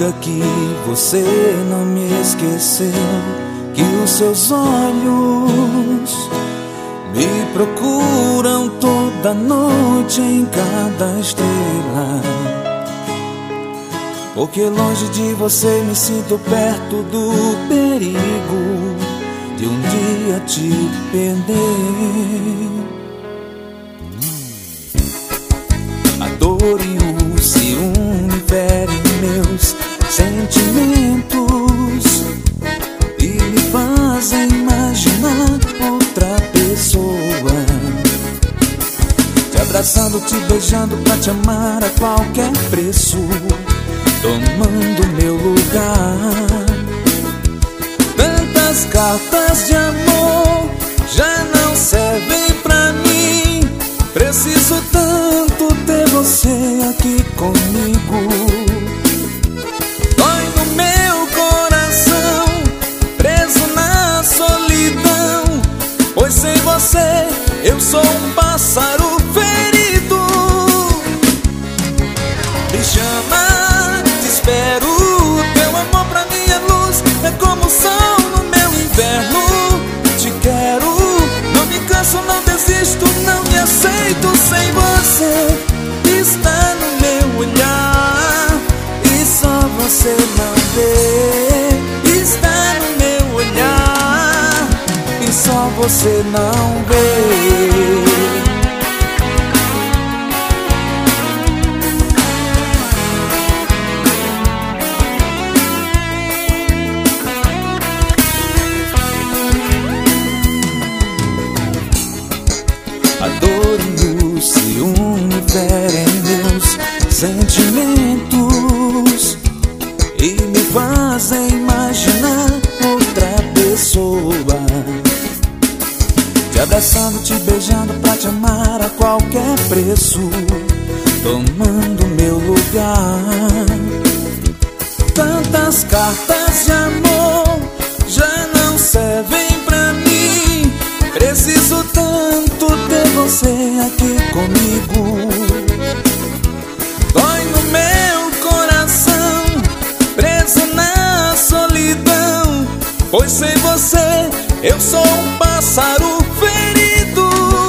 diga que você não me esqueceu, que os seus olhos me procuram toda noite em cada estrela. Porque longe de você me sinto perto do perigo de um dia te perder. A dor e o ciúme ferem meus sentimentos e me fazem imaginar outra pessoa, te abraçando, te beijando pra te amar a qualquer preço, tomando meu lugar. Tantas cartas de amor já não servem pra mim. Preciso tanto ter você aqui comigo. Dói no meu coração, preso na solidão, pois sem você eu sou um pássaro ferido. Me chama, te espero, teu amor pra minha luz é como o sol no meu inverno. Te quero, não me canso, não desisto, não me aceito sem você. Está no meu olhar e só você não vê. Está no meu olhar e só você não vê. A dor e o ciúme ferem meus sentimentos e me fazem imaginar outra pessoa, te abraçando, te beijando pra te amar a qualquer preço, tomando meu lugar. Tantas cartas de amor já não servem pra mim. Preciso tanto ter você aqui comigo. Dói no meu coração, preso na solidão, pois sem você eu sou um pássaro ferido.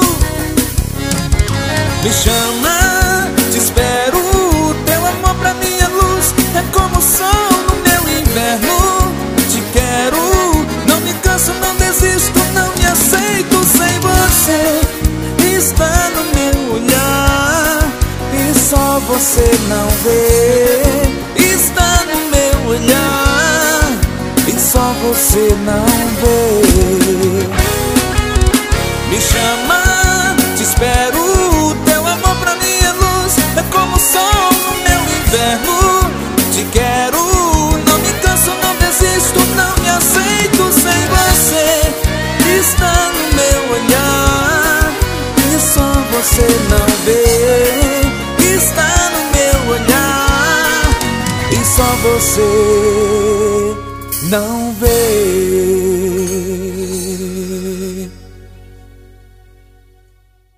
Me chama, te espero, teu amor pra minha luz é como o sol no meu inverno. Te quero, não me canso, não desisto, não me aceito sem você. Está no meu olhar e só você não vê. Está no meu olhar e só você não vê. Me chama, te espero, teu amor pra minha luz é como o sol no meu inverno. Te quero, não me canso, não desisto, não me aceito sem você. Está no meu olhar e só você não vê. Está no meu olhar e só você não vê.